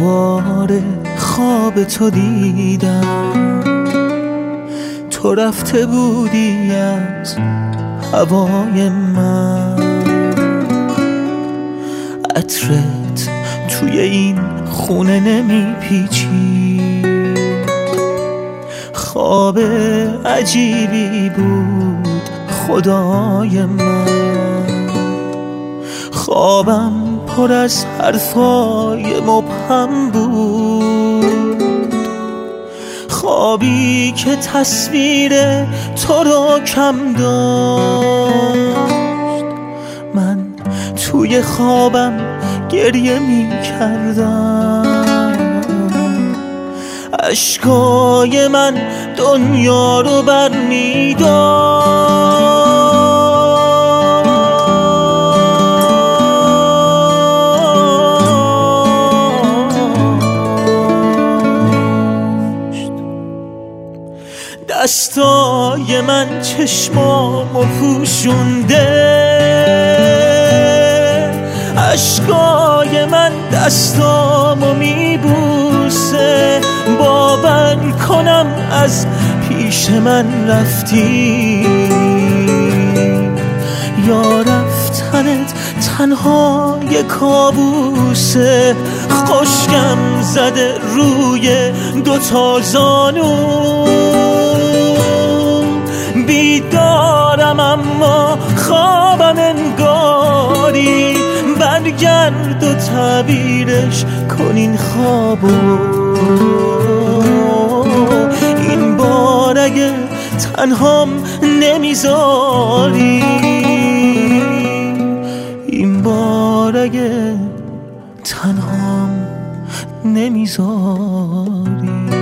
دوباره خواب تو دیدم، تو رفته بودی از هوای من، عطرت توی این خونه نمیپیچید، خواب عجیبی بود خدای من، خوابم پر از حرفای مبهم بود، خوابی که تصویر تو را کم داشت، من توی خوابم گریه می کردم، اشکای من دنیا رو بر می داشت، دستای من چشمامو پوشونده، اشکای من دستامو میبوسه، باور کنم از پیش من رفتی، یا رفتنت تنها یه کابوسه، خشکم زده روی دوتا زانو، بیدارم اما خوابم انگاری، برگرد و تعبیرش کن این خوابو، این بار اگه تنهام نمیذاری، این بار اگه تنهام نمیذاری.